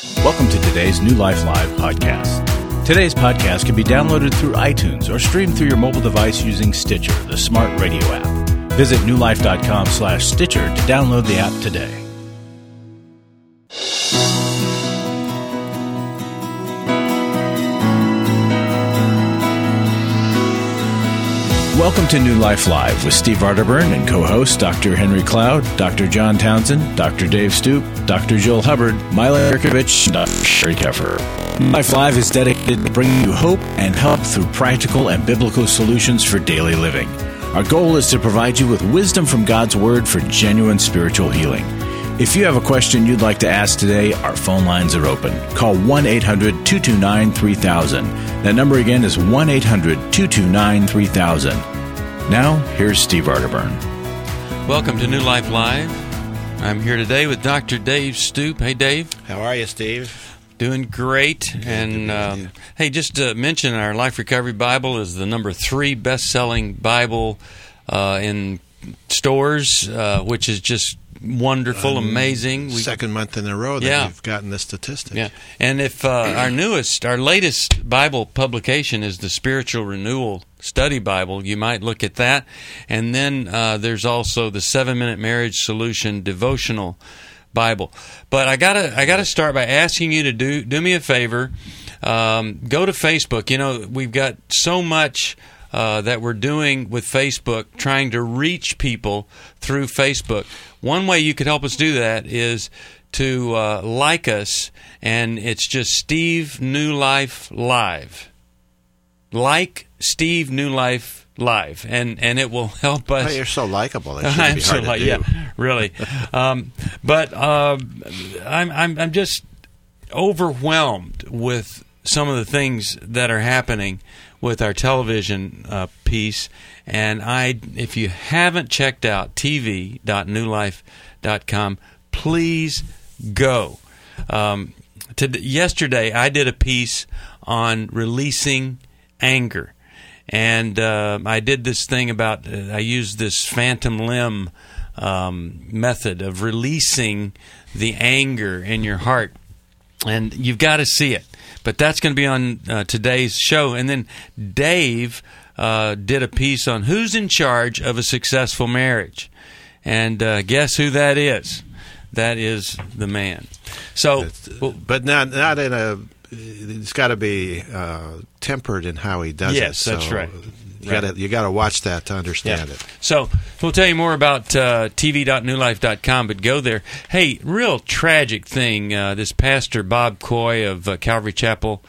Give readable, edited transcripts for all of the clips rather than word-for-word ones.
Welcome to today's New Life Live podcast. Today's podcast can be downloaded through iTunes or streamed through your mobile device using Stitcher, the smart radio app. Visit newlife.com/Stitcher to download the app today. Welcome to New Life Live with Steve Arterburn and co-host Dr. Henry Cloud, Dr. John Townsend, Dr. Dave Stoop, Dr. Joel Hubbard, Mila Yerkovich, and Dr. Sherry Keffer. New Life Live is dedicated to bringing you hope and help through practical and biblical solutions for daily living. Our goal is to provide you with wisdom from God's Word for genuine spiritual healing. If you have a question you'd like to ask today, our phone lines are open. Call 1-800-229-3000. That number again is 1-800-229-3000. Now, here's Steve Arterburn. Welcome to New Life Live. I'm here today with Dr. Dave Stoop. Hey, Dave. How are you, Steve? Doing great. And hey, just to mention, our Life Recovery Bible is the number 3 best-selling Bible in stores, which is just wonderful, amazing. Second month in a row that we've gotten this statistic. Yeah, and if our latest Bible publication is the Spiritual Renewal Study Bible, you might look at that. And then there's also the 7-Minute Marriage Solution Devotional Bible. But I gotta start by asking you to do me a favor. Go to Facebook. You know, we've got so much that we're doing with Facebook, trying to reach people through Facebook. One way you could help us do that is to like us, and it's just Steve New Life Live. Like Steve New Life Live, and it will help us. Oh, you're so likable. It shouldn't be hard to do. Yeah, really. But I'm just overwhelmed with some of the things that are happening with our television piece. And if you haven't checked out tv.newlife.com, please go. Yesterday, I did a piece on releasing anger. And I did this thing about, I used this phantom limb method of releasing the anger in your heart. And you've got to see it. But that's going to be on today's show. And then Dave did a piece on who's in charge of a successful marriage. And guess who that is? That is the man. So, but not in a. It's got to be tempered in how he does it. Yes, that's right. You got to watch that to understand it. So we'll tell you more about tv.newlife.com, but go there. Hey, real tragic thing. This pastor Bob Coy of Calvary Chapel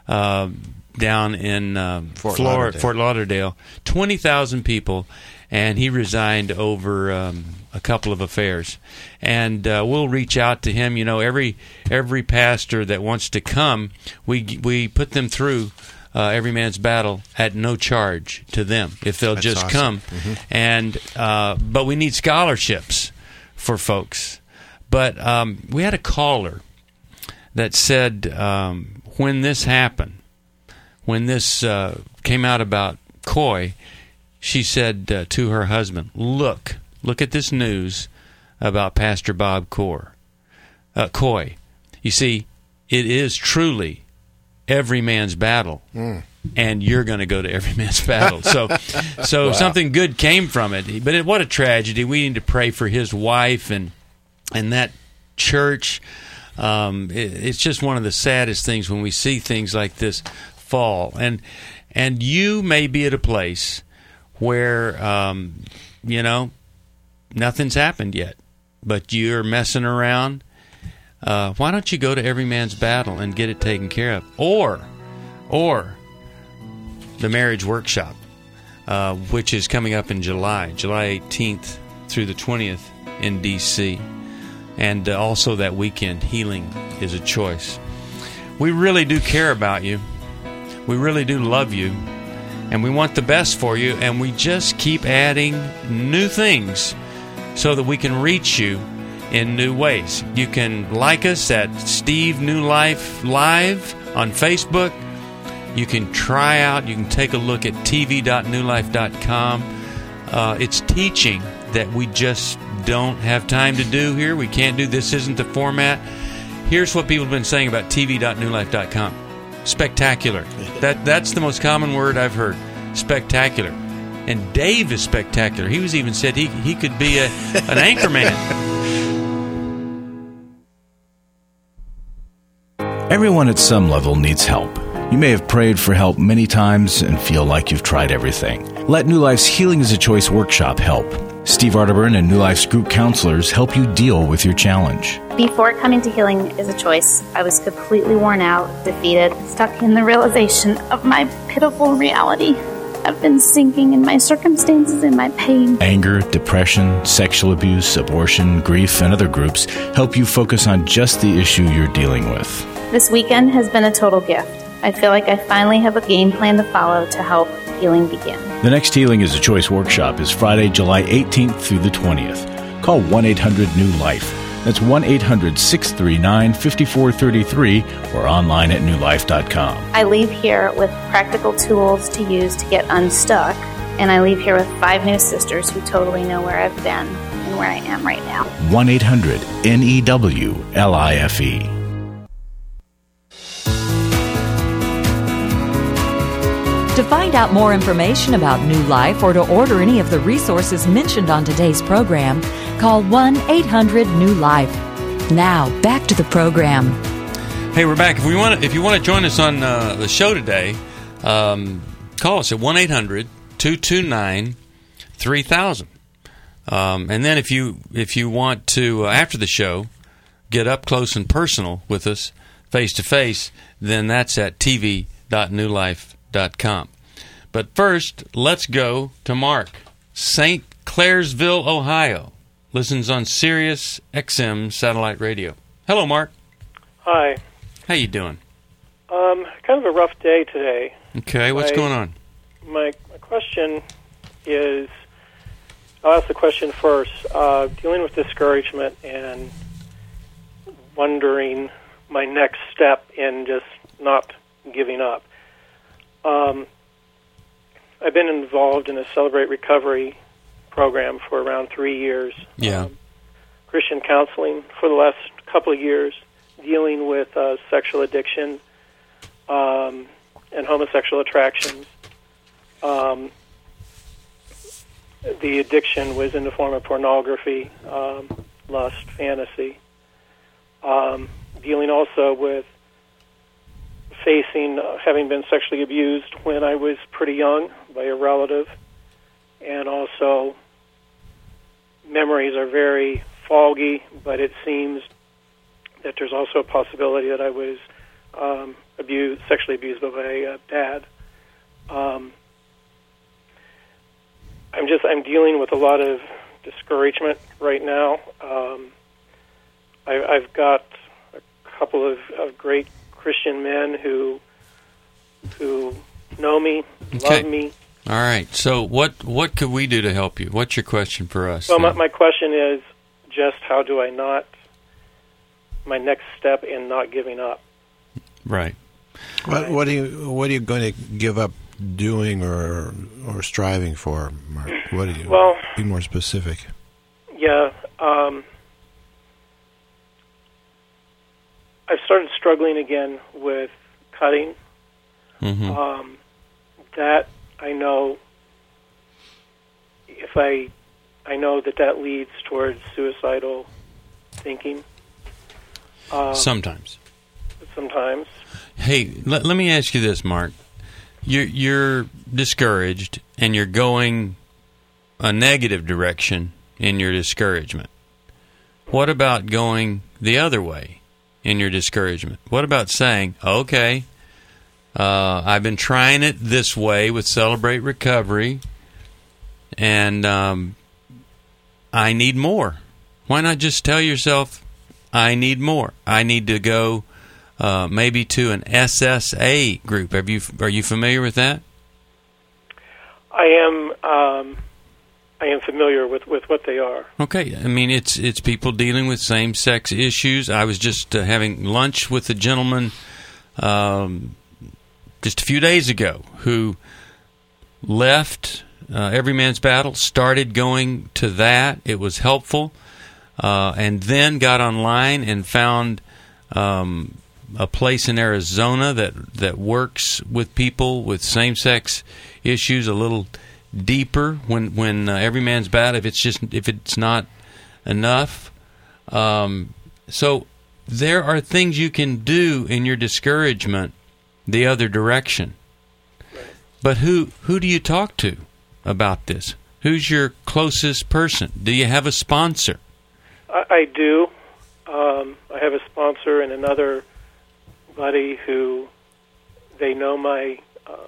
down in Fort Lauderdale, 20,000 people, and he resigned over a couple of affairs. And we'll reach out to him. You know, every pastor that wants to come, we put them through Every Man's Battle at no charge to them if they'll just awesome. Come. Mm-hmm. And but we need scholarships for folks. But we had a caller that said when this happened, when this came out about Coy, she said to her husband, look at this news about Pastor Bob Coy. You see, it is truly every man's battle, and you're going to go to every man's battle. So wow. Something good came from it. But what a tragedy. We need to pray for his wife and that church. It's just one of the saddest things when we see things like this fall. And you may be at a place where, nothing's happened yet, but you're messing around. Why don't you go to Every Man's Battle and get it taken care of? Or the Marriage Workshop, which is coming up in July 18th through the 20th in D.C. And also that weekend, Healing is a Choice. We really do care about you. We really do love you. And we want the best for you. And we just keep adding new things so that we can reach you in new ways. You can like us at Steve New Life Live on Facebook. You can try out, you can take a look at tv.newlife.com. It's teaching that we just don't have time to do here. We can't do, this isn't the format. Here's what people have been saying about tv.newlife.com. Spectacular. That's the most common word I've heard. Spectacular. And Dave is spectacular. He was even said he could be an anchor man. Everyone at some level needs help. You may have prayed for help many times and feel like you've tried everything. Let New Life's Healing is a Choice workshop help. Steve Arterburn and New Life's group counselors help you deal with your challenge. Before coming to Healing is a Choice, I was completely worn out, defeated, stuck in the realization of my pitiful reality. I've been sinking in my circumstances and my pain. Anger, depression, sexual abuse, abortion, grief, and other groups help you focus on just the issue you're dealing with. This weekend has been a total gift. I feel like I finally have a game plan to follow to help healing begin. The next Healing is a Choice workshop is Friday, July 18th through the 20th. Call 1-800-NEW-LIFE. That's 1-800-639-5433 or online at newlife.com. I leave here with practical tools to use to get unstuck, and I leave here with 5 new sisters who totally know where I've been and where I am right now. 1-800-NEWLIFE. To find out more information about New Life or to order any of the resources mentioned on today's program, call 1-800-NEW-LIFE. Now, back to the program. Hey, we're back. If you want to join us on the show today, call us at 1-800-229-3000. And then if you want to, after the show, get up close and personal with us, face-to-face, then that's at tv.newlife.com. But first, let's go to Mark, St. Clairsville, Ohio. Listens on Sirius XM satellite radio. Hello, Mark. Hi. How you doing? Kind of a rough day today. Okay, what's going on? My question is, I'll ask the question first. Dealing with discouragement and wondering my next step in just not giving up. I've been involved in a Celebrate Recovery program for around 3 years. Yeah. Christian counseling for the last couple of years, dealing with sexual addiction and homosexual attractions. The addiction was in the form of pornography, lust, fantasy. Dealing also with facing having been sexually abused when I was pretty young by a relative, and also memories are very foggy, but it seems that there's also a possibility that I was sexually abused by my dad. I'm dealing with a lot of discouragement right now. I've got a couple of great Christian men who know me, love me. All right. So what could we do to help you? What's your question for us? Well, my question is just how do I not, my next step in not giving up? Right. What are you going to give up doing or striving for, Mark? Be more specific. Yeah. I've started struggling again with cutting. Mm-hmm. That I know, I know that leads towards suicidal thinking. Sometimes. Hey, let me ask you this, Mark. You're discouraged, and you're going a negative direction in your discouragement. What about going the other way in your discouragement? What about saying, okay, I've been trying it this way with Celebrate Recovery, and I need more. Why not just tell yourself, I need more. I need to go maybe to an SSA group. Are you familiar with that? I am familiar with what they are. Okay. I mean, it's people dealing with same-sex issues. I was just having lunch with a gentleman just a few days ago who left Every Man's Battle, started going to that. It was helpful, and then got online and found a place in Arizona that works with people with same-sex issues a little deeper when every man's bad if it's not enough. So there are things you can do in your discouragement the other direction. Right. But who do you talk to about this? Who's your closest person? Do you have a sponsor? I do. I have a sponsor and another buddy who they know me.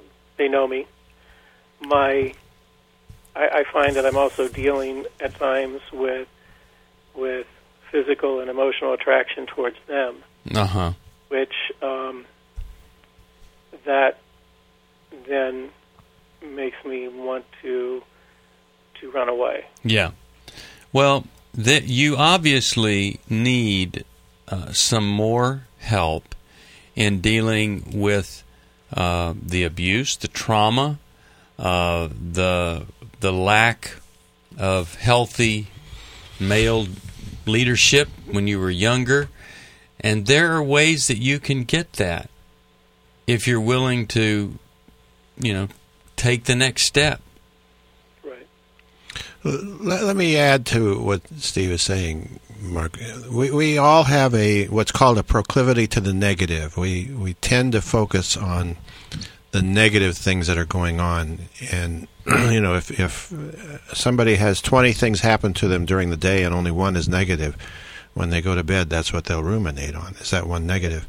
I find that I'm also dealing at times with physical and emotional attraction towards them, which that then makes me want to run away. Yeah. Well, you obviously need some more help in dealing with the abuse, the trauma, the lack of healthy male leadership when you were younger. And there are ways that you can get that if you're willing to, take the next step. Right. Let me add to what Steve is saying, Mark. We all have what's called a proclivity to the negative. We tend to focus on the negative things that are going on. And, if somebody has 20 things happen to them during the day and only one is negative, when they go to bed, that's what they'll ruminate on, is that one negative.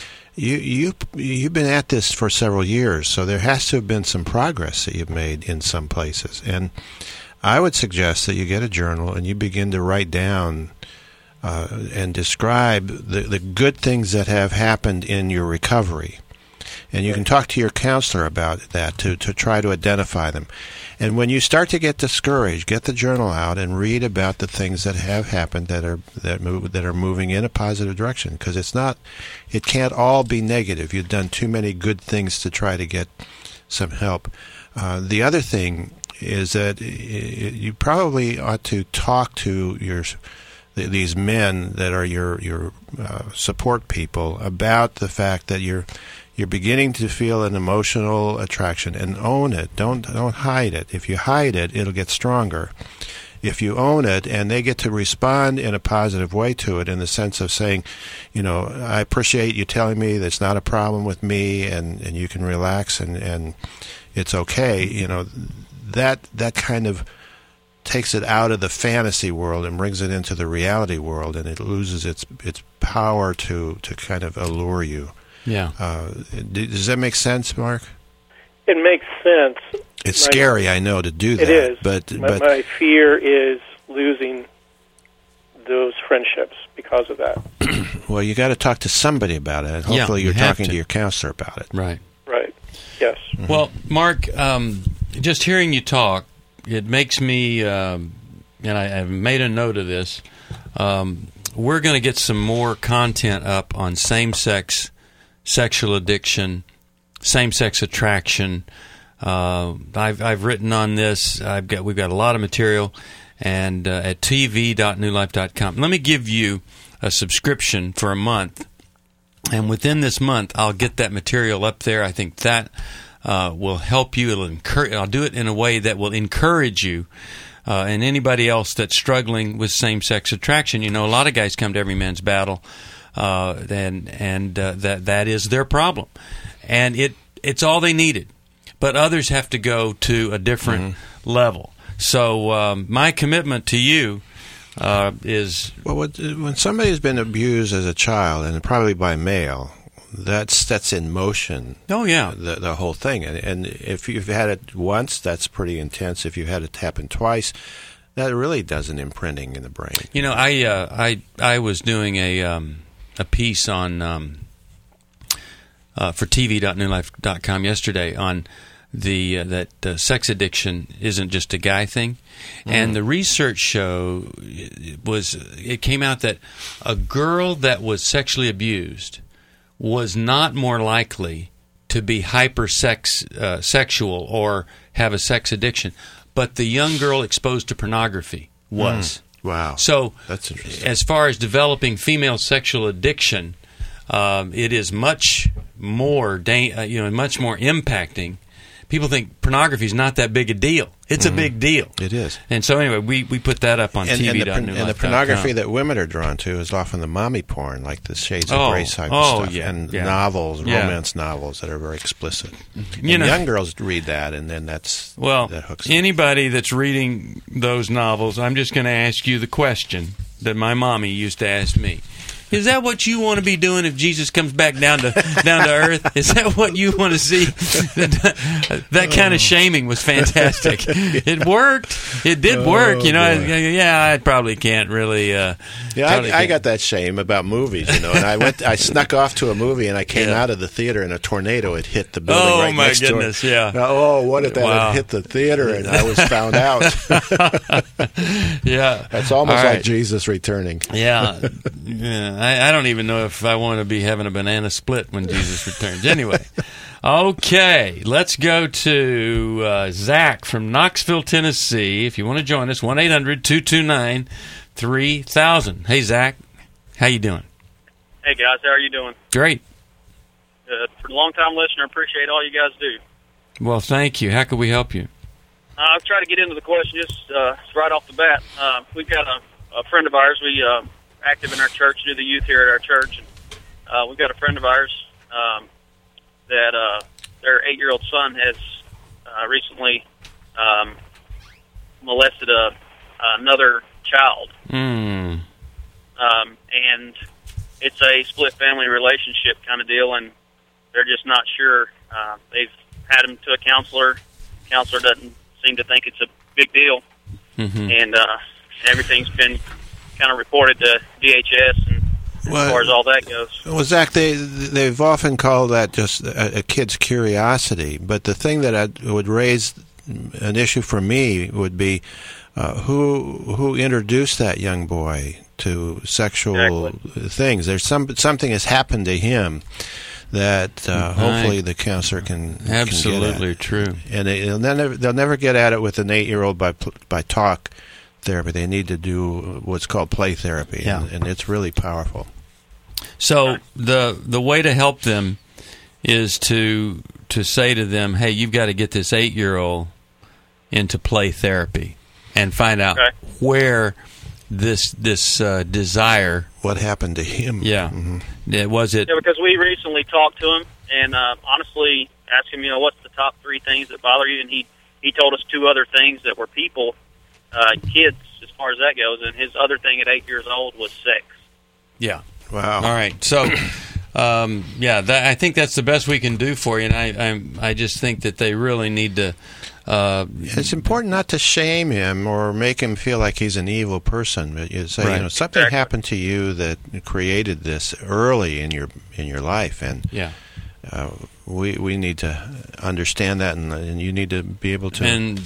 You've been at this for several years, so there has to have been some progress that you've made in some places. And I would suggest that you get a journal and you begin to write down and describe the good things that have happened in your recovery. And you can talk to your counselor about that to try to identify them. And when you start to get discouraged, get the journal out and read about the things that have happened that are moving in a positive direction. Because it can't all be negative. You've done too many good things to try to get some help. The other thing is that you probably ought to talk to these men that are your support people about the fact that you're beginning to feel an emotional attraction, and own it. Don't hide it. If you hide it, it'll get stronger. If you own it and they get to respond in a positive way to it, in the sense of saying, I appreciate you telling me that's not a problem with me, and you can relax and it's okay, that kind of takes it out of the fantasy world and brings it into the reality world, and it loses its power to kind of allure you. Yeah. Does that make sense, Mark? It makes sense. It's scary, I know, to do that. It is. But my fear is losing those friendships because of that. Well, you got to talk to somebody about it. Hopefully you're talking to your counselor about it. Right. Right. Yes. Mm-hmm. Well, Mark, just hearing you talk, it makes me, and I've made a note of this, we're going to get some more content up on same-sex sexual addiction, same-sex attraction. I've written on this. We've got a lot of material, and at tv.newlife.com. Let me give you a subscription for a month, and within this month, I'll get that material up there. I think that will help you. I'll do it in a way that will encourage you. And anybody else that's struggling with same-sex attraction. A lot of guys come to Every Man's Battle, that is their problem, and it's all they needed. But others have to go to a different level. So my commitment to you is when somebody has been abused as a child, and probably by male, that's in motion. Oh yeah, the whole thing. And if you've had it once, that's pretty intense. If you've had it happen twice, that really does an imprinting in the brain. I was doing a piece on for tv.newlife.com yesterday on that sex addiction isn't just a guy thing, and the research it came out that a girl that was sexually abused was not more likely to be hypersexual or have a sex addiction, but the young girl exposed to pornography was. Wow. So that's interesting. As far as developing female sexual addiction, it is much more, much more impacting. People think pornography is not that big a deal. It's a big deal. It is. And so anyway, we put that up on TV.newlife.com. And the pornography that women are drawn to is often the mommy porn, like the Shades of Grey type stuff. Yeah, and novels, romance novels that are very explicit. Young girls read that, and then that hooks them. Anybody that's reading those novels, I'm just going to ask you the question that my mommy used to ask me. Is that what you want to be doing if Jesus comes back down to earth? Is that what you want to see? That kind of shaming was fantastic. It worked. It did work. I probably can't really. I got that shame about movies, and I snuck off to a movie, and I came out of the theater, and a tornado had hit the building right next door. Oh my goodness! Yeah. What if that had hit the theater, and I was found out? Yeah. That's almost like Jesus returning. Yeah. I don't even know if I want to be having a banana split when Jesus returns. Anyway, okay, let's go to Zach from Knoxville, Tennessee. If you want to join us, 1-800-229-3000. Hey, Zach, how you doing? Hey, guys, how are you doing? Great. For a long-time listener, appreciate all you guys do. Well, thank you. How can we help you? I'll try to get into the question just right off the bat. We've got a friend of ours. We active in our church, do the youth here at our church. And, we've got a friend of ours that their 8-year-old son has recently molested another child. Mm. And it's a split family relationship kind of deal, and they're just not sure. They've had him to a counselor. Counselor doesn't seem to think it's a big deal. Mm-hmm. And everything's been kind of reported to DHS, and as far as all that goes. Well, Zach, they've often called that just a kid's curiosity, but the thing that would raise an issue for me would be who introduced that young boy to sexual things. There's something has happened to him that hopefully the counselor can absolutely get at. True. And they'll never get at it with an 8-year-old by talk therapy. They need to do what's called play therapy, and it's really powerful. So the way to help them is to say to them, hey, you've got to get this 8-year-old into play therapy and find out where this desire. What happened to him? Yeah. Mm-hmm. Was it? Yeah, because we recently talked to him and honestly asked him, what's the top 3 things that bother you? And he told us 2 other things that were people, kids, as far as that goes. And his other thing at 8 years old was sex. Yeah. Wow. All right. So, I think that's the best we can do for you. And I just think that they really need to. It's important not to shame him or make him feel like he's an evil person. But you say, something happened to you that created this early in your life, and we need to understand that, and you need to be able to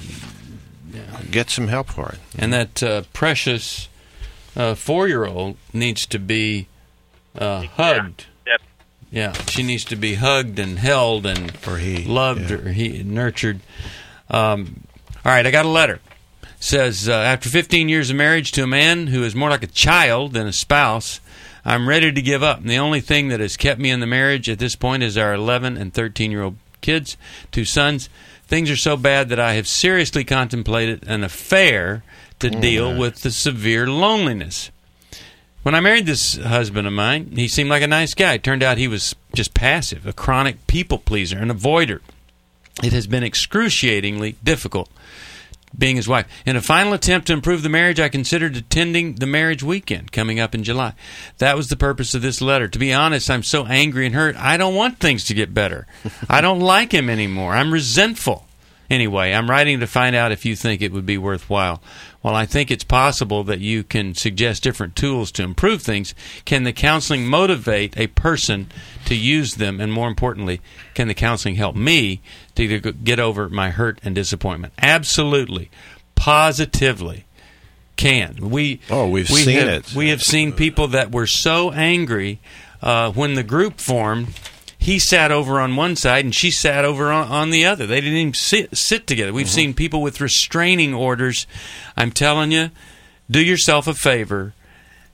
get some help for it. And that precious 4-year-old needs to be hugged. Yeah, she needs to be hugged and held and loved or nurtured. All right, I got a letter. It says, after 15 years of marriage to a man who is more like a child than a spouse, I'm ready to give up. And the only thing that has kept me in the marriage at this point is our 11 and 13-year-old kids, 2 sons. Things are so bad that I have seriously contemplated an affair to deal with the severe loneliness. When I married this husband of mine, he seemed like a nice guy. It turned out he was just passive, a chronic people pleaser, an avoider. It has been excruciatingly difficult being his wife. In a final attempt to improve the marriage, I considered attending the marriage weekend coming up in July. That was the purpose of this letter. To be honest, I'm so angry and hurt, I don't want things to get better. I don't like him anymore. I'm resentful. Anyway, I'm writing to find out if you think it would be worthwhile. While I think it's possible that you can suggest different tools to improve things, can the counseling motivate a person to use them? And more importantly, can the counseling help me to get over my hurt and disappointment? Absolutely. Positively. Can. We've seen it. We have seen people that were so angry when the group formed. He sat over on one side and she sat over on the other. They didn't even sit together. We've seen people with restraining orders. I'm telling you, do yourself a favor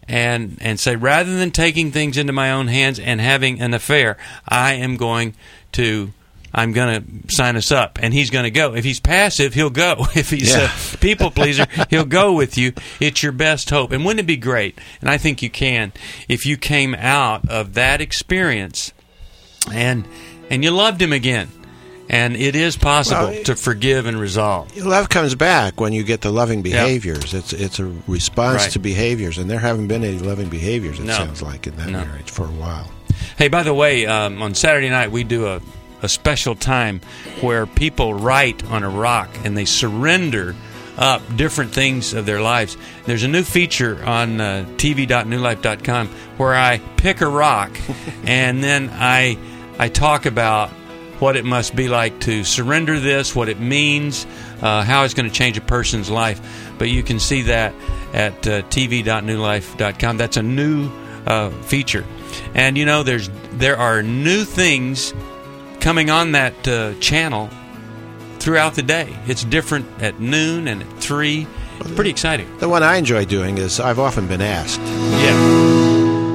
and say, rather than taking things into my own hands and having an affair, I'm going to sign us up, and he's going to go. If he's passive, he'll go. If he's a people pleaser, he'll go with you. It's your best hope. And wouldn't it be great, and I think you can, if you came out of that experience and you loved him again. And it is possible to forgive and resolve. Love comes back when you get the loving behaviors. Yep. It's a response to behaviors, and there haven't been any loving behaviors, it sounds like, in that marriage for a while. Hey, by the way, on Saturday night we do a special time where people write on a rock and they surrender up different things of their lives. There's a new feature on tv.newlife.com where I pick a rock and then I talk about what it must be like to surrender this, what it means, how it's going to change a person's life. But you can see that at tv.newlife.com. That's a new feature. And, you know, there are new things coming on that channel throughout the day. It's different at noon and at 3. Pretty exciting. The one I enjoy doing is I've often been asked. Yeah.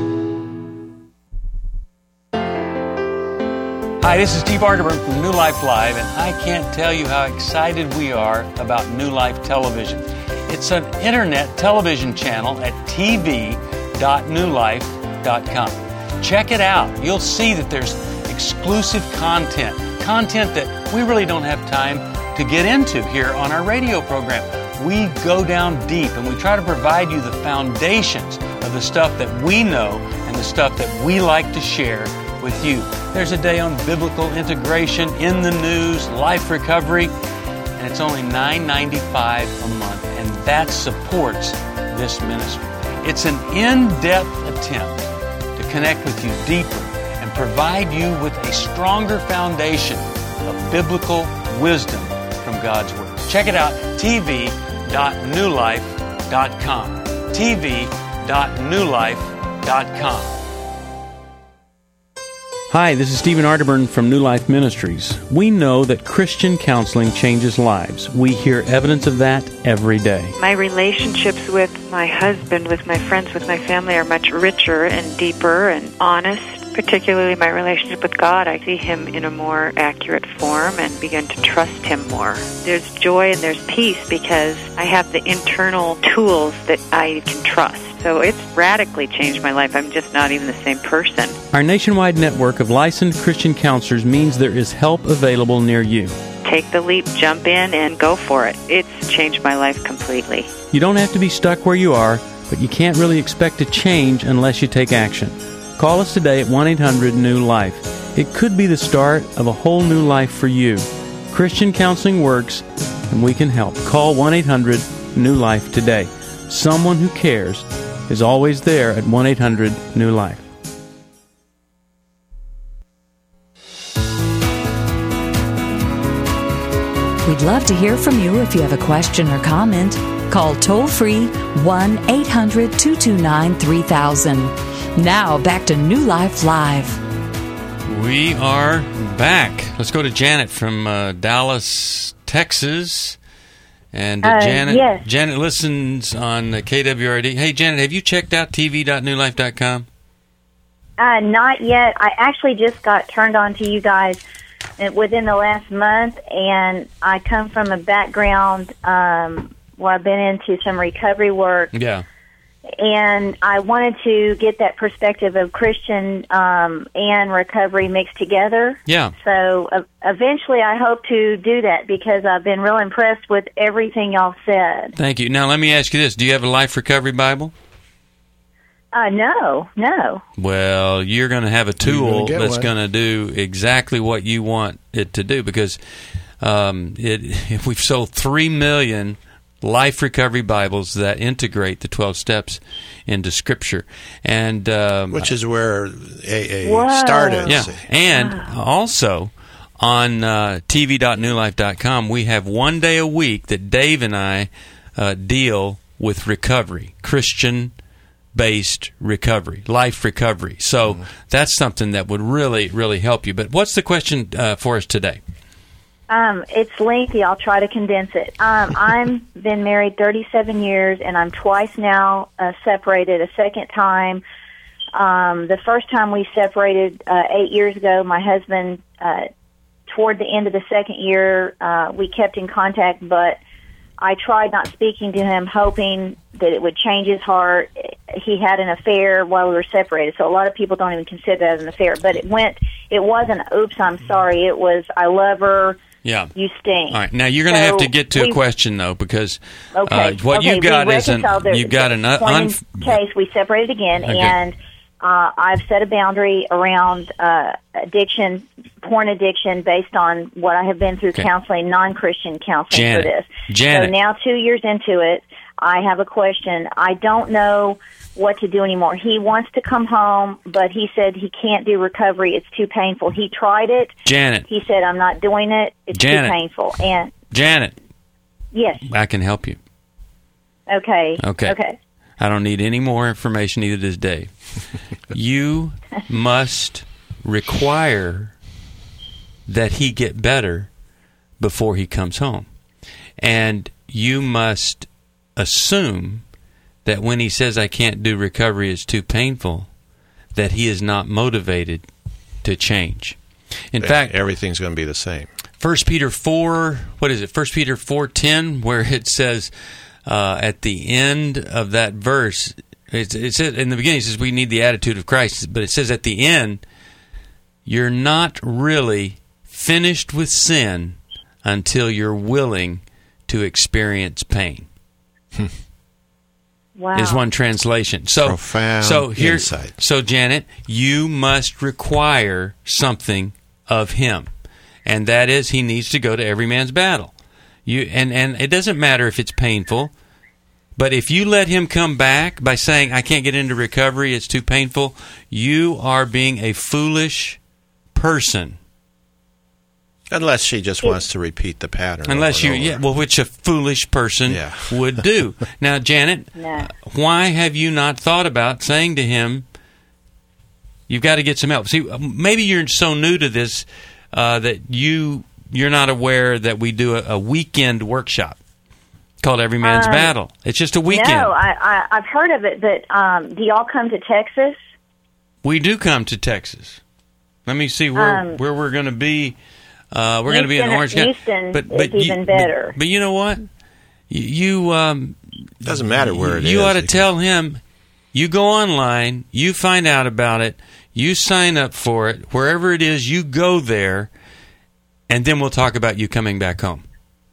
Hi, this is Steve Arterburn from New Life Live, and I can't tell you how excited we are about New Life Television. It's an internet television channel at tv.newlife.com. Check it out. You'll see that there's exclusive content that we really don't have time to get into here on our radio program. We go down deep, and we try to provide you the foundations of the stuff that we know and the stuff that we like to share with you. There's a day on biblical integration, in the news, life recovery, and it's only $9.95 a month, and that supports this ministry. It's an in-depth attempt to connect with you deeper and provide you with a stronger foundation of biblical wisdom from God's Word. Check it out, tv.newlife.com. tv.newlife.com. Hi, this is Stephen Arterburn from New Life Ministries. We know that Christian counseling changes lives. We hear evidence of that every day. My relationships with my husband, with my friends, with my family are much richer and deeper and honest. Particularly my relationship with God, I see Him in a more accurate form and begin to trust Him more. There's joy and there's peace because I have the internal tools that I can trust. So it's radically changed my life. I'm just not even the same person. Our nationwide network of licensed Christian counselors means there is help available near you. Take the leap, jump in, and go for it. It's changed my life completely. You don't have to be stuck where you are, but you can't really expect to change unless you take action. Call us today at 1-800-NEW-LIFE. It could be the start of a whole new life for you. Christian counseling works, and we can help. Call 1-800-NEW-LIFE today. Someone who cares is always there at 1-800-NEW-LIFE. We'd love to hear from you if you have a question or comment. Call toll-free 1-800-229-3000. Now, back to New Life Live. We are back. Let's go to Janet from Dallas, Texas. And yes. Janet listens on KWRD. Hey, Janet, have you checked out tv.newlife.com? Not yet. I actually just got turned on to you guys within the last month, and I come from a background where I've been into some recovery work. Yeah. And I wanted to get that perspective of Christian and recovery mixed together. Yeah. So eventually I hope to do that because I've been real impressed with everything y'all said. Thank you. Now, let me ask you this. Do you have a Life Recovery Bible? No. Well, you're going to have a tool that's going to do exactly what you want it to do because we've sold 3 million Life Recovery Bibles that integrate the 12 steps into Scripture, and which is where AA started. Yeah, and also on tv.newlife.com, we have one day a week that Dave and I deal with recovery, Christian-based recovery, life recovery. So that's something that would really, really help you. But what's the question for us today? It's lengthy. I'll try to condense it. I've been married 37 years, and I'm twice now separated, a second time. The first time we separated 8 years ago, my husband, toward the end of the second year, we kept in contact, but I tried not speaking to him, hoping that it would change his heart. He had an affair while we were separated, so a lot of people don't even consider that an affair. But it wasn't, oops, I'm sorry. It was, I love her. Yeah. You stink. All right. Now you're going to have to get to a question though, because what you've got is you've got an case. We separated again, and I've set a boundary around addiction, porn addiction, based on what I have been through counseling, non-Christian counseling for this. Janet. So now 2 years into it, I have a question. I don't know what to do anymore. He wants to come home, but he said he can't do recovery. It's too painful. He tried it. Janet. He said, I'm not doing it. It's too painful. And Janet. Yes. I can help you. Okay. I don't need any more information, either does Dave. You must require that he get better before he comes home. And you must assume that when he says, I can't do recovery, it's too painful, that he is not motivated to change. In fact, everything's going to be the same. 1 Peter 4, what is it? 1 Peter 4:10, where it says at the end of that verse, it says in the beginning, it says we need the attitude of Christ, but it says at the end, you're not really finished with sin until you're willing to experience pain. Wow. Is one translation. Profound insight. So, Janet, you must require something of him, and that is he needs to go to every man's battle. And it doesn't matter if it's painful, but if you let him come back by saying, I can't get into recovery, it's too painful, you are being a foolish person. Unless she just wants to repeat the pattern. Unless which a foolish person would do. Now, Janet, why have you not thought about saying to him, you've got to get some help? See, maybe you're so new to this that you're not aware that we do a weekend workshop called Every Man's Battle. It's just a weekend. No, I've heard of it, but do y'all come to Texas? We do come to Texas. Let me see where we're going to be. We're going to be in Orange County. Houston is even better. But you know what? You doesn't matter where it is. You ought to tell him. You go online. You find out about it. You sign up for it. Wherever it is, you go there, and then we'll talk about you coming back home.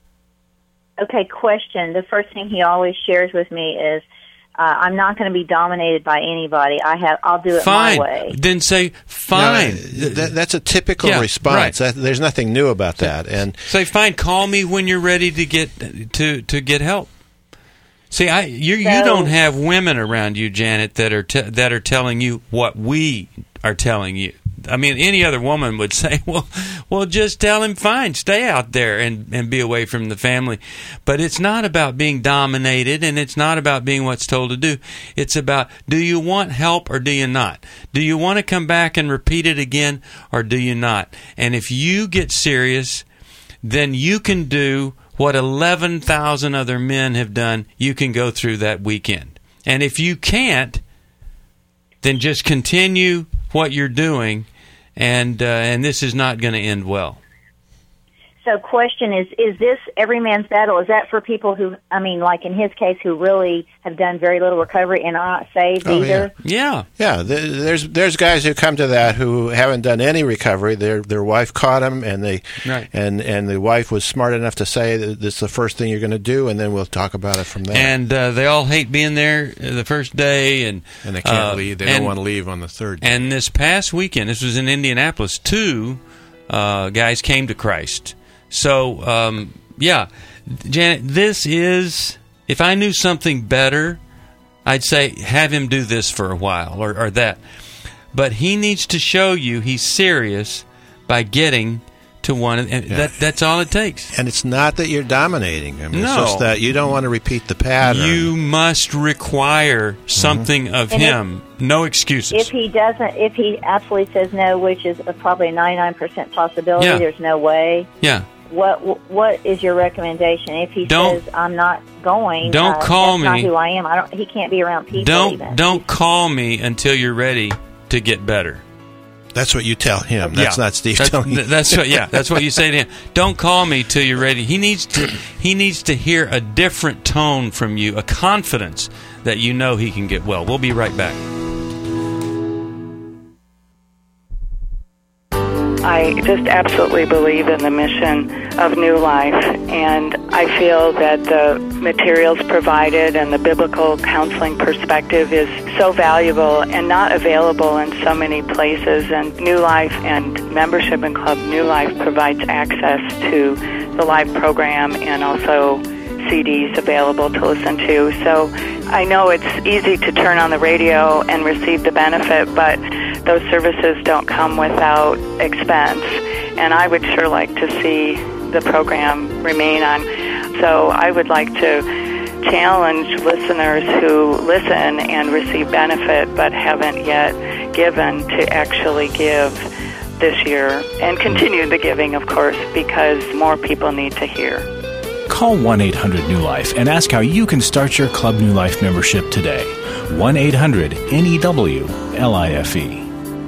Okay, question. The first thing he always shares with me is, I'm not going to be dominated by anybody. I'll do it my way. Then say, fine. No, that's a typical response. Right. There's nothing new about that. And say, fine. Call me when you're ready to get help. See, you don't have women around you, Janet, that are telling you what we are telling you. I mean, any other woman would say, well, just tell him, fine, stay out there and be away from the family. But it's not about being dominated, and it's not about being what's told to do. It's about, do you want help or do you not? Do you want to come back and repeat it again or do you not? And if you get serious, then you can do what 11,000 other men have done. You can go through that weekend. And if you can't, then just continue what you're doing, and this is not going to end well. So question is this Every Man's Battle, is that for people who, I mean, like in his case, who really have done very little recovery and are not saved either? Yeah. There's guys who come to that who haven't done any recovery. Their wife caught them, and and the wife was smart enough to say that this is the first thing you're going to do, and then we'll talk about it from there. And they all hate being there the first day, and they can't leave. They don't want to leave on the third day. And this past weekend, this was in Indianapolis, 2 guys came to Christ. So, Janet, this is, if I knew something better, I'd say have him do this for a while or that. But he needs to show you he's serious by getting to one, and that's all it takes. And it's not that you're dominating. I mean, it's just that you don't want to repeat the pattern. You must require something of him. No excuses. If he absolutely says no, which is probably a 99% possibility, there's no way. Yeah. what is your recommendation? If he says I'm not going, don't call that's me. Not who I am. He can't be around people. Don't call me until you're ready to get better. That's what you tell him. That's not Steve telling you. That's what you say to him. Don't call me till you're ready. He needs to hear a different tone from you, a confidence that you know he can get well. We'll be right back. I just absolutely believe in the mission of New Life, and I feel that the materials provided and the biblical counseling perspective is so valuable and not available in so many places. And New Life and membership in Club New Life provides access to the live program and also CDs available to listen to. So I know it's easy to turn on the radio and receive the benefit, but those services don't come without expense. And I would sure like to see the program remain on. So I would like to challenge listeners who listen and receive benefit but haven't yet given to actually give this year and continue the giving, of course, because more people need to hear. Call 1-800-NEW-LIFE and ask how you can start your Club New Life membership today. 1-800-NEW-LIFE.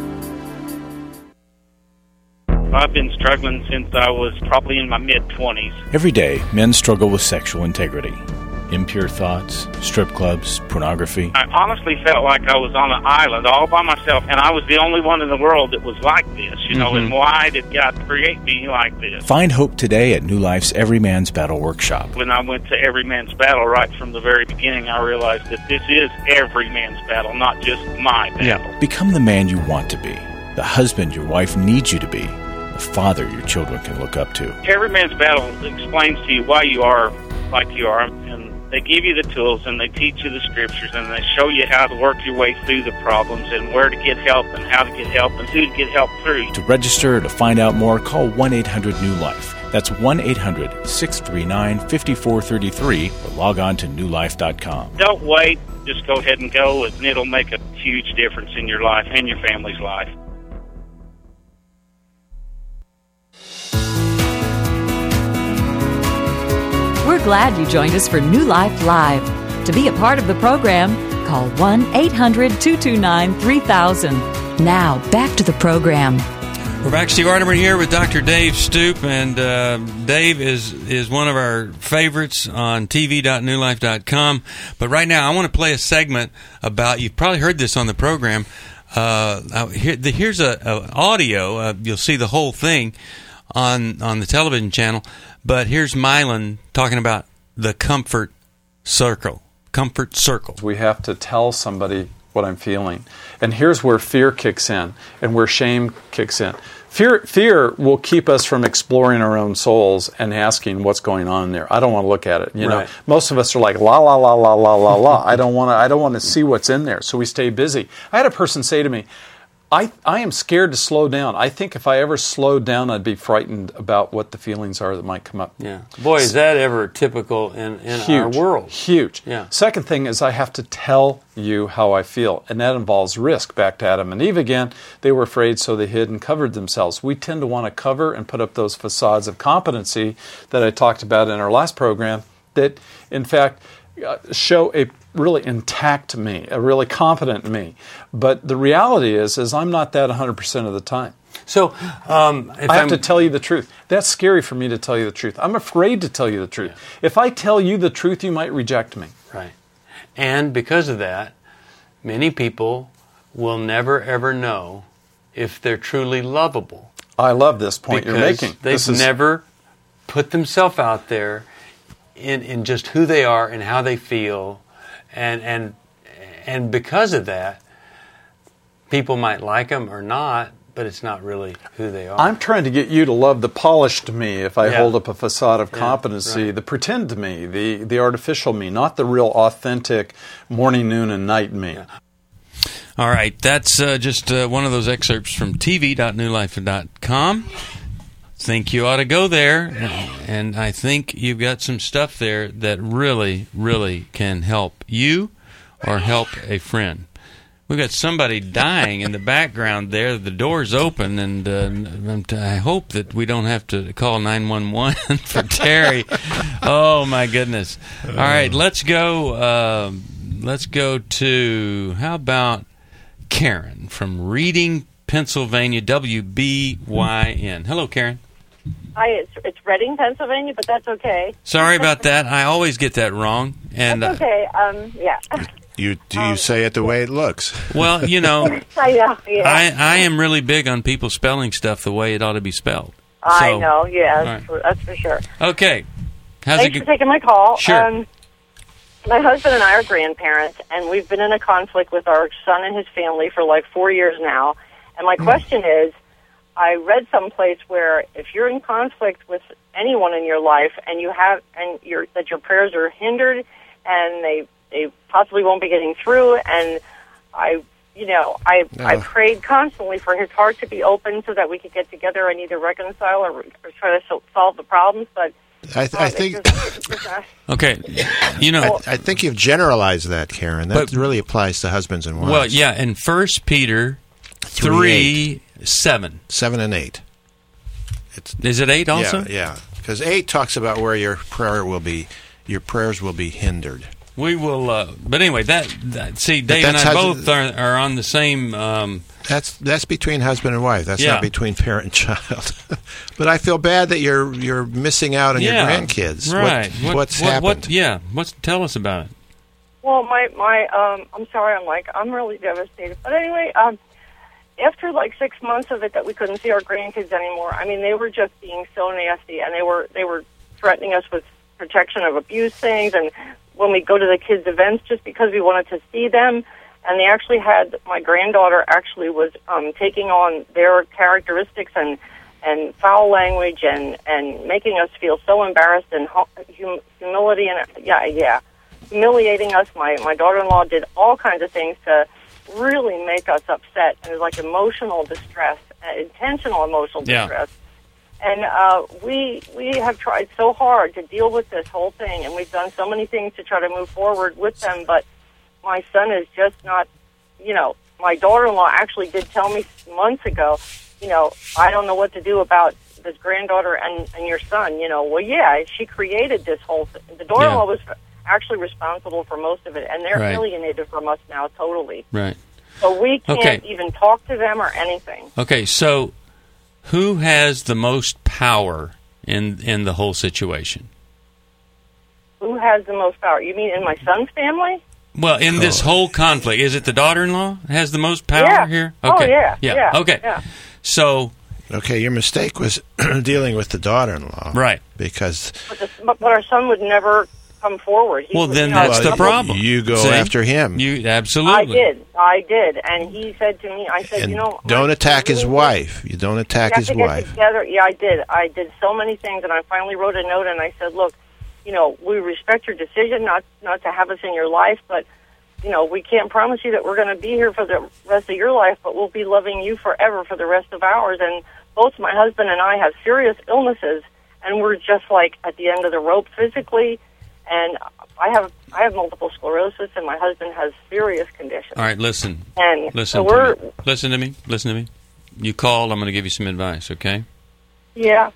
I've been struggling since I was probably in my mid-20s. Every day, men struggle with sexual integrity. Impure thoughts, strip clubs, pornography. I honestly felt like I was on an island all by myself, and I was the only one in the world that was like this, and why did God create me like this? Find hope today at New Life's Every Man's Battle Workshop. When I went to Every Man's Battle right from the very beginning, I realized that this is every man's battle, not just my battle. Yeah. Become the man you want to be, the husband your wife needs you to be, the father your children can look up to. Every Man's Battle explains to you why you are like you are, and they give you the tools, and they teach you the scriptures, and they show you how to work your way through the problems, and where to get help, and how to get help, and who to get help through. To register or to find out more, call 1-800-NEW-LIFE. That's 1-800-639-5433, or log on to newlife.com. Don't wait. Just go ahead and go, and it'll make a huge difference in your life and your family's life. We're glad you joined us for New Life Live. To be a part of the program, call 1-800-229-3000. Now, back to the program. We're back. Steve Arterburn here with Dr. Dave Stoop, and Dave is one of our favorites on tv.newlife.com. But right now, I want to play a segment about, you've probably heard this on the program. Here's a audio. You'll see the whole thing on the television channel. But here's Mylan talking about the comfort circle. Comfort circle. We have to tell somebody what I'm feeling. And here's where fear kicks in and where shame kicks in. Fear will keep us from exploring our own souls and asking what's going on there. I don't want to look at it. You know, most of us are like la la la la la la la. I don't want to see what's in there. So we stay busy. I had a person say to me, I am scared to slow down. I think if I ever slowed down, I'd be frightened about what the feelings are that might come up. Yeah. Boy, is that ever typical in our world. Huge. Yeah. Second thing is I have to tell you how I feel, and that involves risk. Back to Adam and Eve again. They were afraid, so they hid and covered themselves. We tend to want to cover and put up those facades of competency that I talked about in our last program that, in fact, show a really intact me, a really competent me. But the reality is I'm not that 100% of the time. So I have to tell you the truth. That's scary for me to tell you the truth. I'm afraid to tell you the truth. Yeah. If I tell you the truth, you might reject me. Right. And because of that, many people will never, ever know if they're truly lovable. I love this point you're making. They've never put themselves out there in just who they are and how they feel. And because of that, people might like them or not, but it's not really who they are. I'm trying to get you to love the polished me if I hold up a facade of competency, the pretend me, the artificial me, not the real authentic morning, noon, and night me. Yeah. All right, that's just one of those excerpts from tv.newlife.com. Think you ought to go there, and I think you've got some stuff there that really, really can help you or help a friend. We got somebody dying in the background there. The door's open, and I hope that we don't have to call 911 for Terry. Oh my goodness! All right, let's go. Let's go to, how about Karen from Reading, Pennsylvania, WBYN. Hello, Karen. Hi, it's Reading, Pennsylvania, but that's okay. Sorry about that. I always get that wrong. And that's okay. Yeah. You say it the way it looks. Well, you know, I know. Yeah. I am really big on people spelling stuff the way it ought to be spelled. I know. Yeah, that's for sure. Okay. Thanks for taking my call. Sure. My husband and I are grandparents, and we've been in a conflict with our son and his family for like 4 years now. And my question is, I read someplace where if you're in conflict with anyone in your life and that your prayers are hindered and they possibly won't be getting through, and I prayed constantly for his heart to be open so that we could get together and either reconcile or try to solve the problems, but I think. Okay, you know, I think you've generalized that, Karen. That really applies to husbands and wives. Well, yeah, in 1 Peter 3:7, 7 and 8. Is it 8 also? Yeah, because 8 talks about where your prayers will be hindered. We will, but anyway, see, Dave and I both are on the same. That's between husband and wife. That's not between parent and child. But I feel bad that you're missing out on your grandkids. Right. What's happened? Tell us about it. Well, I'm sorry. I'm really devastated. But anyway, after like 6 months of it that we couldn't see our grandkids anymore, I mean, they were just being so nasty, and they were threatening us with protection of abuse things, and when we go to the kids' events just because we wanted to see them. And they actually had, my granddaughter actually was taking on their characteristics and foul language and making us feel so embarrassed and humility and humiliating us. My daughter-in-law did all kinds of things to really make us upset. And it was like emotional distress, intentional emotional distress. And we have tried so hard to deal with this whole thing, and we've done so many things to try to move forward with them, but my son is just not, my daughter-in-law actually did tell me months ago, I don't know what to do about this granddaughter and your son. She created this whole thing. The daughter-in-law was actually responsible for most of it, and they're alienated from us now totally. Right. So we can't even talk to them or anything. Okay, so who has the most power in the whole situation? Who has the most power? You mean in my son's family? Well, in this whole conflict, is it the daughter-in-law has the most power here? Okay. Oh, yeah. Okay. Yeah. So. Okay, your mistake was dealing with the daughter-in-law. Right. Because. But our son would never come forward. That's the problem. You go after him. Absolutely. I did. And he said to me, I said, don't attack his wife. You don't attack his wife. Together. Yeah, I did. I did so many things, and I finally wrote a note, and I said, look, we respect your decision not to have us in your life, but, we can't promise you that we're going to be here for the rest of your life, but we'll be loving you forever for the rest of ours. And both my husband and I have serious illnesses, and we're just like at the end of the rope physically. And I have multiple sclerosis, and my husband has serious conditions. All right, listen. And listen to me. You called. I'm going to give you some advice, okay? Yeah.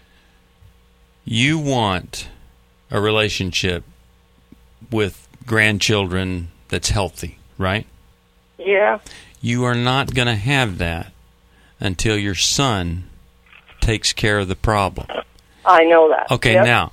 You want a relationship with grandchildren that's healthy, right? Yeah. You are not going to have that until your son takes care of the problem. I know that. Okay, now,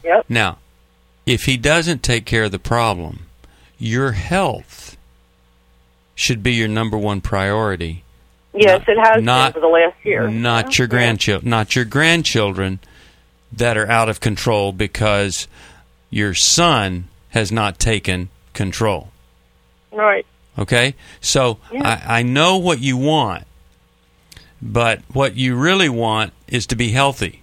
if he doesn't take care of the problem, your health should be your number one priority. Yes, it has been for the last year. Not your grandchildren that are out of control because your son has not taken control. Right. Okay? So I know what you want, but what you really want is to be healthy.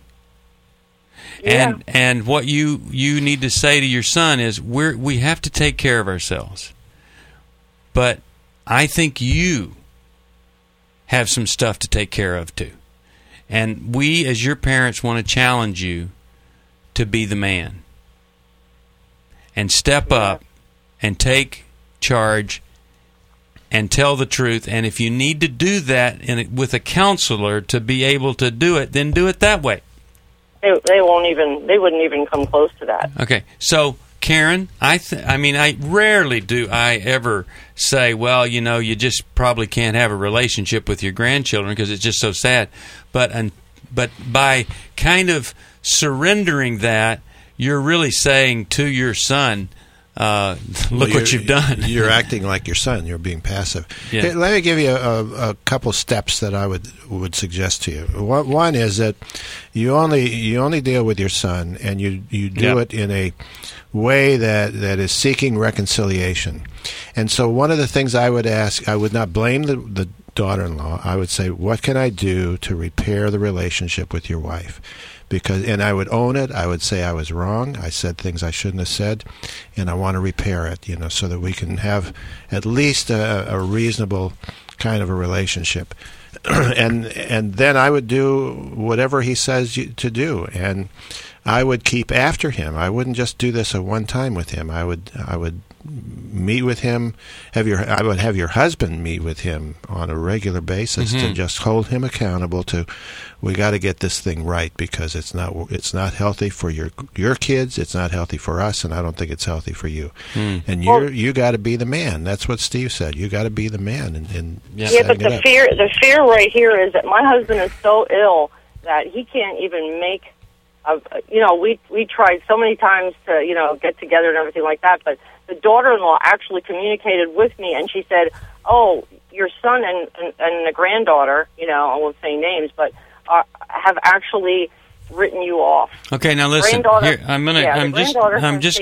Yeah. And what you need to say to your son is we have to take care of ourselves. But I think you have some stuff to take care of too. And we as your parents want to challenge you to be the man. And step up and take charge and tell the truth. And if you need to do that with a counselor to be able to do it, then do it that way. They wouldn't even come close to that. Okay, so Karen, I rarely do I ever say, well, you just probably can't have a relationship with your grandchildren because it's just so sad. But by kind of surrendering that, you're really saying to your son, look what you've done. You're acting like your son. You're being passive. Yeah. Hey, let me give you a couple steps that I would suggest to you. One is that you only deal with your son, and you do it in a way that is seeking reconciliation. And so one of the things I would ask, I would not blame the daughter-in-law. I would say, what can I do to repair the relationship with your wife? And I would own it. I would say I was wrong. I said things I shouldn't have said, and I want to repair it, so that we can have at least a reasonable kind of a relationship. and then I would do whatever he says to do, and I would keep after him. I wouldn't just do this at one time with him. I would meet with him. I would have your husband meet with him on a regular basis to just hold him accountable to. We got to get this thing right because it's not healthy for your kids. It's not healthy for us, and I don't think it's healthy for you. And you got to be the man. That's what Steve said. You got to be the man. But the fear right here is that my husband is so ill that he can't even make. We tried so many times to get together and everything like that, but the daughter-in-law actually communicated with me, and she said, "Oh, your son and the granddaughter, I won't say names, but have actually written you off." Okay, now listen. Here, I'm just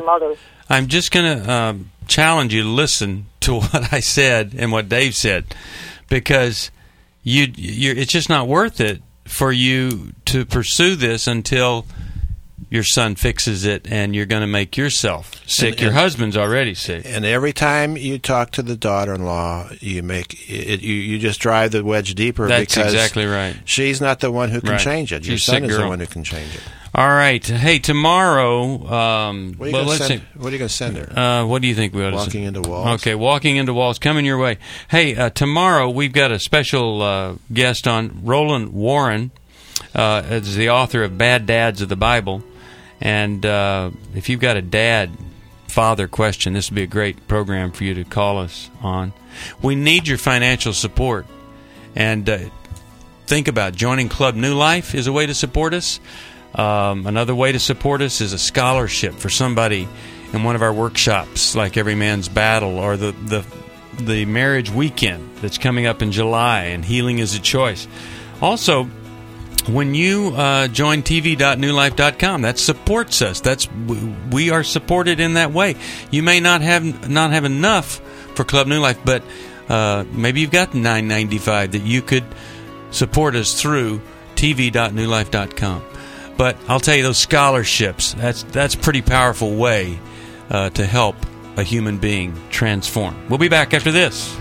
gonna challenge you to listen to what I said and what Dave said, because it's just not worth it for you to pursue this until your son fixes it, and you're going to make yourself sick. Your husband's already sick. And every time you talk to the daughter-in-law, you just drive the wedge deeper. That's because exactly right. She's not the one who can change it. Your son is the one who can change it. All right. Hey, tomorrow. What are you going to send her? What do you think we ought to Walking into Walls. Okay, Walking into Walls, coming your way. Hey, tomorrow we've got a special guest on, Roland Warren, is the author of Bad Dads of the Bible. And if you've got a dad-father question, this would be a great program for you to call us on. We need your financial support. And think about joining Club New Life is a way to support us. Another way to support us is a scholarship for somebody in one of our workshops, like Every Man's Battle, or the Marriage Weekend that's coming up in July, and Healing is a Choice. Also, when you join tv.newlife.com, that supports us. We are supported in that way. You may not have enough for Club New Life, but maybe you've got $9.95 that you could support us through tv.newlife.com. But I'll tell you, those scholarships, that's a pretty powerful way to help a human being transform. We'll be back after this.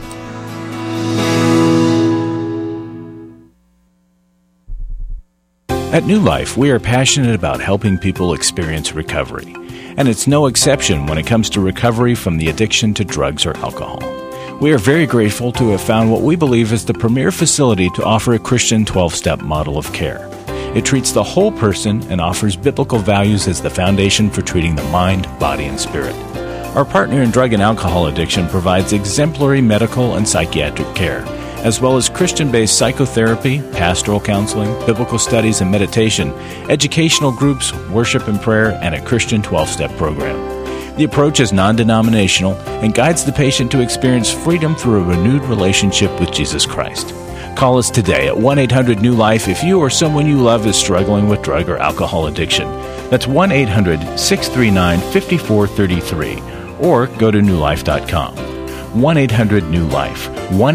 At New Life, we are passionate about helping people experience recovery. And it's no exception when it comes to recovery from the addiction to drugs or alcohol. We are very grateful to have found what we believe is the premier facility to offer a Christian 12-step model of care. It treats the whole person and offers biblical values as the foundation for treating the mind, body, and spirit. Our partner in drug and alcohol addiction provides exemplary medical and psychiatric care, as well as Christian-based psychotherapy, pastoral counseling, biblical studies and meditation, educational groups, worship and prayer, and a Christian 12-step program. The approach is non-denominational and guides the patient to experience freedom through a renewed relationship with Jesus Christ. Call us today at 1-800-NEW-LIFE if you or someone you love is struggling with drug or alcohol addiction. That's 1-800-639-5433, or go to newlife.com. 1-800-NEW-LIFE,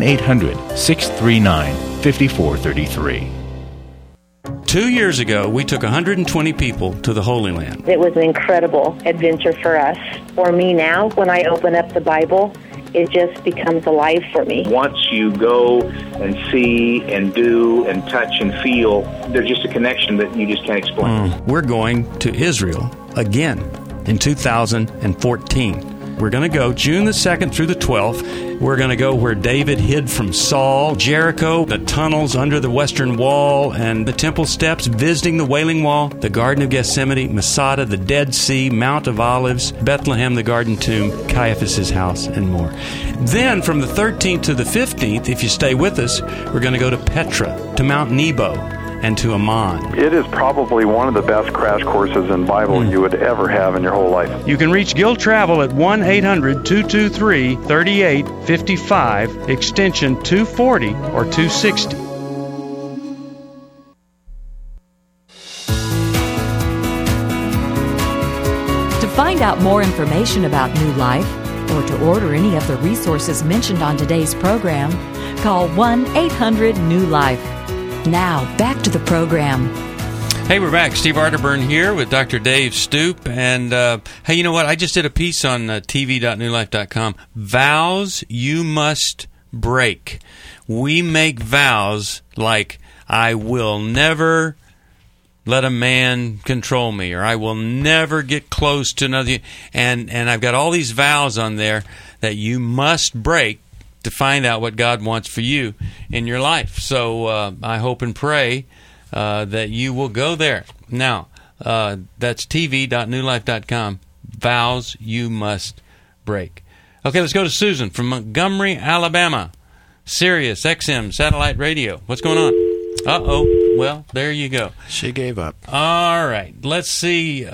1-800-639-5433. 2 years ago, we took 120 people to the Holy Land. It was an incredible adventure for us. For me now, when I open up the Bible, it just becomes alive for me. Once you go and see and do and touch and feel, there's just a connection that you just can't explain. We're going to Israel again in 2014. We're going to go June the 2nd through the 12th. We're going to go where David hid from Saul, Jericho, the tunnels under the Western Wall and the Temple Steps, visiting the Wailing Wall, the Garden of Gethsemane, Masada, the Dead Sea, Mount of Olives, Bethlehem, the Garden Tomb, Caiaphas' house, and more. Then from the 13th to the 15th, if you stay with us, we're going to go to Petra, to Mount Nebo, and to Amman. It is probably one of the best crash courses in Bible you would ever have in your whole life. You can reach Guild Travel at 1-800-223-3855, extension 240 or 260. To find out more information about New Life or to order any of the resources mentioned on today's program, call 1-800-NEW-LIFE. Now, back to the program. Hey, we're back. Steve Arterburn here with Dr. Dave Stoop. And, hey, you know what? I just did a piece on tv.newlife.com. Vows you must break. We make vows like, I will never let a man control me, or I will never get close to another. And I've got all these vows on there that you must break to find out what God wants for you in your life. So I hope and pray that you will go there. Now, that's tv.newlife.com. Vows you must break. Okay, let's go to Susan from Montgomery, Alabama. Sirius XM Satellite Radio. What's going on? Uh-oh. Well, there you go. She gave up. All right. Let's see.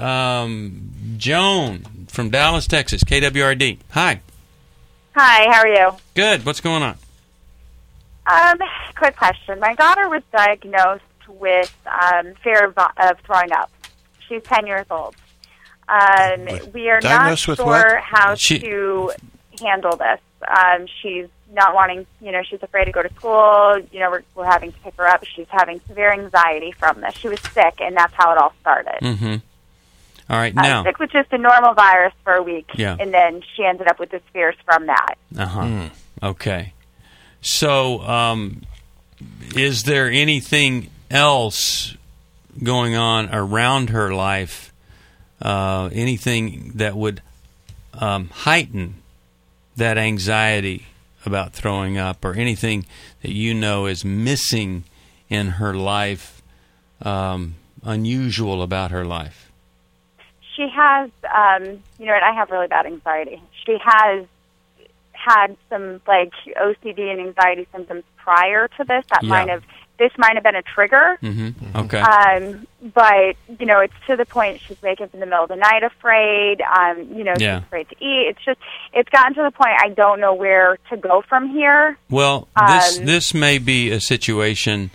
Joan from Dallas, Texas, KWRD. Hi. Hi, how are you? Good. What's going on? Quick question. My daughter was diagnosed with fear of throwing up. She's 10 years old. We are not sure how to handle this. She's not wanting, she's afraid to go to school. We're having to pick her up. She's having severe anxiety from this. She was sick, and that's how it all started. Mm-hmm. All right, now. Sick with just a normal virus for a week, yeah. And then she ended up with this fears from that. Uh-huh. Okay. So, is there anything else going on around her life, anything that would heighten that anxiety about throwing up, or anything that is missing in her life, unusual about her life? She has, and I have really bad anxiety. She has had some, OCD and anxiety symptoms prior to this. This might have been a trigger. Mm-hmm. Okay. But, it's to the point she's waking up in the middle of the night afraid. She's afraid to eat. It's gotten to the point I don't know where to go from here. Well, this may be a situation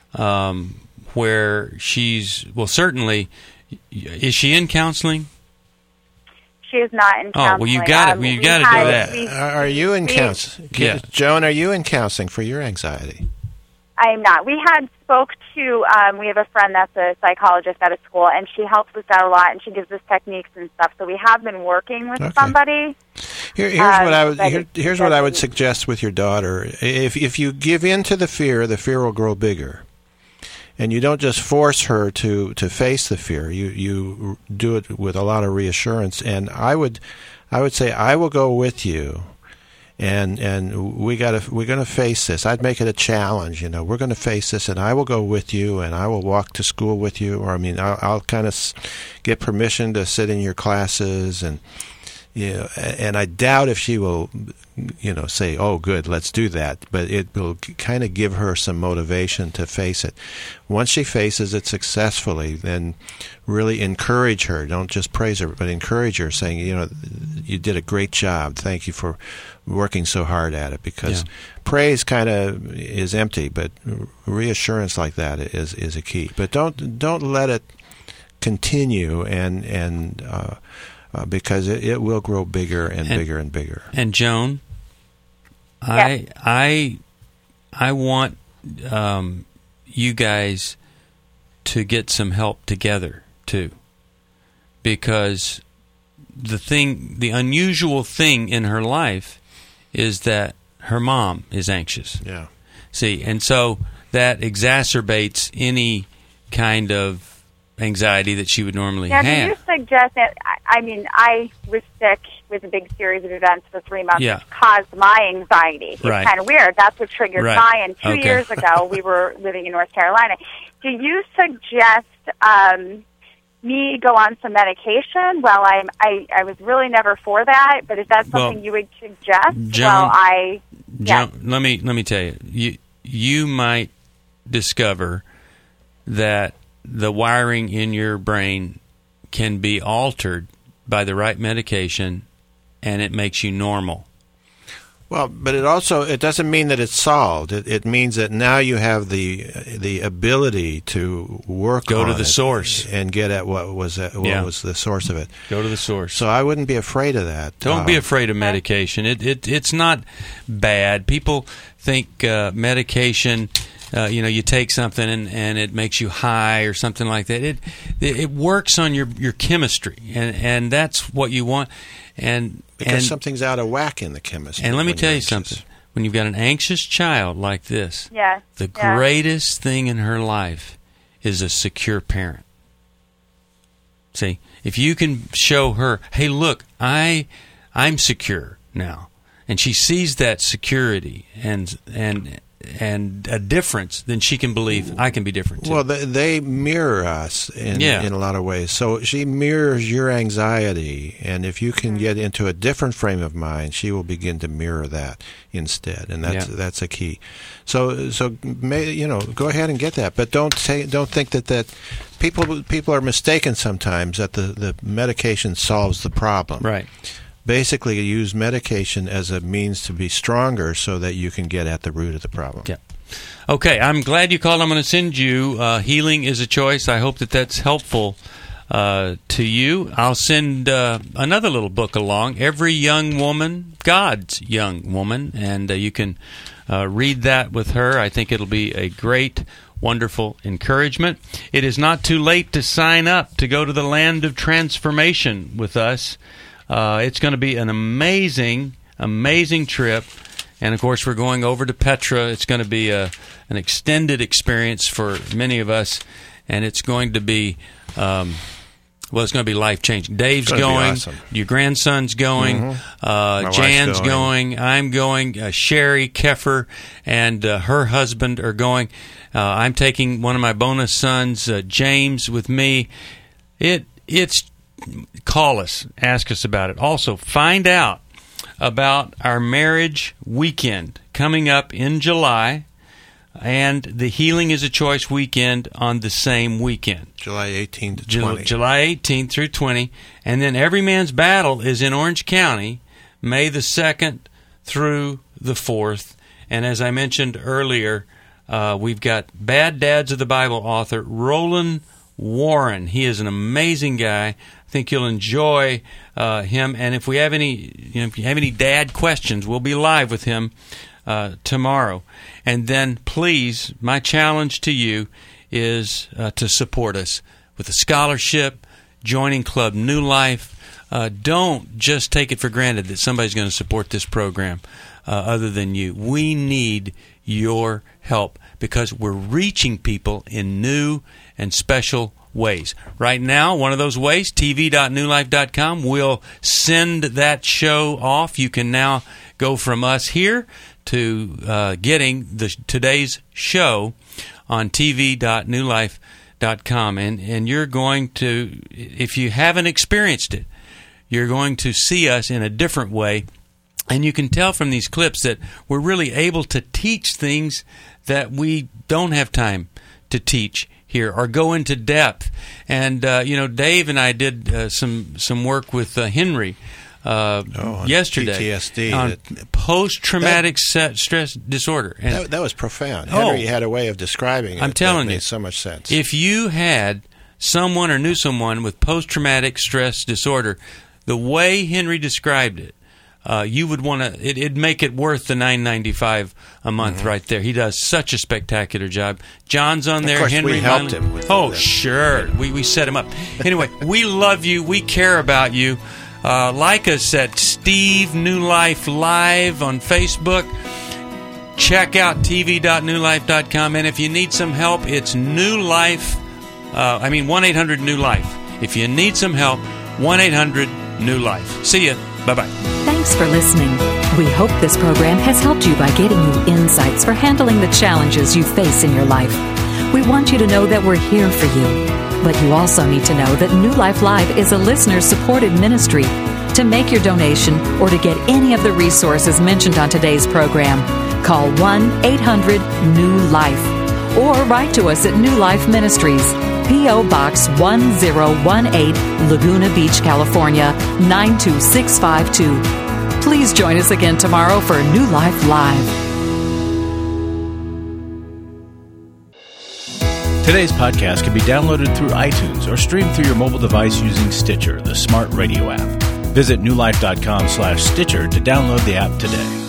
where certainly, is she in counseling? She is not in counseling. Oh, well, you got to do that. Are you in counseling? Yeah. Joan, are you in counseling for your anxiety? I am not. We had spoke to, we have a friend that's a psychologist at a school, and she helps us out a lot, and she gives us techniques and stuff. So we have been working with somebody. Here's what I would suggest with your daughter. If you give in to the fear will grow bigger. And you don't just force her to face the fear. You do it with a lot of reassurance. And I would say, I will go with you. And we're gonna face this. I'd make it a challenge. We're gonna face this, and I will go with you, and I will walk to school with you. Or I'll kind of get permission to sit in your classes, and and I doubt if she will, say, "Oh, good, let's do that." But it will kind of give her some motivation to face it. Once she faces it successfully, then really encourage her. Don't just praise her, but encourage her, saying, you did a great job. Thank you for working so hard at it. Because praise kind of is empty, but reassurance like that is a key. But don't let it continue and because it will grow bigger and bigger and bigger. And Joan, I want you guys to get some help together too, because the unusual thing in her life is that her mom is anxious. Yeah. See, and so that exacerbates any kind of anxiety that she would normally have. Do you suggest that? I was sick was a big series of events for 3 months, Yeah. which caused my anxiety. It's Right. kind of weird. That's what triggered Right. mine. And 2 Okay. years ago, we were living in North Carolina. Do you suggest me go on some medication? Well, I was really never for that, but is that something Well, you would suggest? Joan, Joan, let me tell you, you might discover that the wiring in your brain can be altered by the right medication, and it makes you normal. Well, but it doesn't mean that it's solved. It means that now you have the ability to work Go on to the it source and get at what was the source of it. Go to the source. So I wouldn't be afraid of that. Don't be afraid of medication. It's not bad. People think medication. You take something and it makes you high or something like that. It works on your chemistry, and that's what you want. Because something's out of whack in the chemistry. And let me tell you something. When you've got an anxious child like this, the Yeah. greatest thing in her life is a secure parent. See, if you can show her, hey, look, I'm secure now, and she sees that security and a difference, then she can believe I can be different too. Well, they mirror us in a lot of ways. So she mirrors your anxiety, and if you can get into a different frame of mind, she will begin to mirror that instead, and that's a key. So go ahead and get that, but don't think that people are mistaken sometimes that the medication solves the problem. Right. Basically, use medication as a means to be stronger so that you can get at the root of the problem. Yeah. Okay, I'm glad you called. I'm going to send you Healing is a Choice. I hope that's helpful to you. I'll send another little book along, Every Young Woman, God's Young Woman, and you can read that with her. I think it'll be a great, wonderful encouragement. It is not too late to sign up to go to the Land of Transformation with us. It's going to be an amazing, amazing trip. And, of course, we're going over to Petra. It's going to be an extended experience for many of us. And it's going to be, it's going to be life-changing. Dave's going. Awesome. Your grandson's going. Jan's going. I'm going. Sherry Keffer and her husband are going. I'm taking one of my bonus sons, James, with me. It's call us, ask us about it. Also, find out about our marriage weekend coming up in July and the Healing is a Choice weekend on the same weekend. July 18th to 20. July 18th through 20. And then Every Man's Battle is in Orange County, May the 2nd through the 4th. And as I mentioned earlier, we've got Bad Dads of the Bible author Roland Warren. He is an amazing guy. I think you'll enjoy him. And if we have any dad questions, we'll be live with him tomorrow. And then, please, my challenge to you is to support us with a scholarship, joining Club New Life. Don't just take it for granted that somebody's going to support this program other than you. We need your help because we're reaching people in new and special ways. Right now, one of those ways, tv.newlife.com, will send that show off. You can now go from us here to getting today's show on tv.newlife.com. And you're going to, if you haven't experienced it, you're going to see us in a different way. And you can tell from these clips that we're really able to teach things that we don't have time to teach here or go into depth. And, Dave and I did some work with Henry yesterday PTSD, on post-traumatic stress disorder. And that was profound. Henry had a way of describing it. I'm telling you, made so much sense. If you had someone or knew someone with post-traumatic stress disorder, the way Henry described it, you would want to. It'd make it worth the $9.95 a month right there. He does such a spectacular job. John's on there. Of course, Henry we helped him. With sure. We set him up. Anyway, we love you. We care about you. Like us at Steve New Life Live on Facebook. Check out tv.newlife.com. And if you need some help, it's New Life. 1-800-NEW-LIFE. If you need some help, 1-800-NEW-LIFE. See ya. Bye-bye. Thanks for listening. We hope this program has helped you by getting you insights for handling the challenges you face in your life. We want you to know that we're here for you. But you also need to know that New Life Live is a listener-supported ministry. To make your donation or to get any of the resources mentioned on today's program, call 1-800-NEW-LIFE or write to us at New Life Ministries, P.O. Box 1018, Laguna Beach, California, 92652. Please join us again tomorrow for New Life Live. Today's podcast can be downloaded through iTunes or streamed through your mobile device using Stitcher, the smart radio app. Visit newlife.com/Stitcher to download the app today.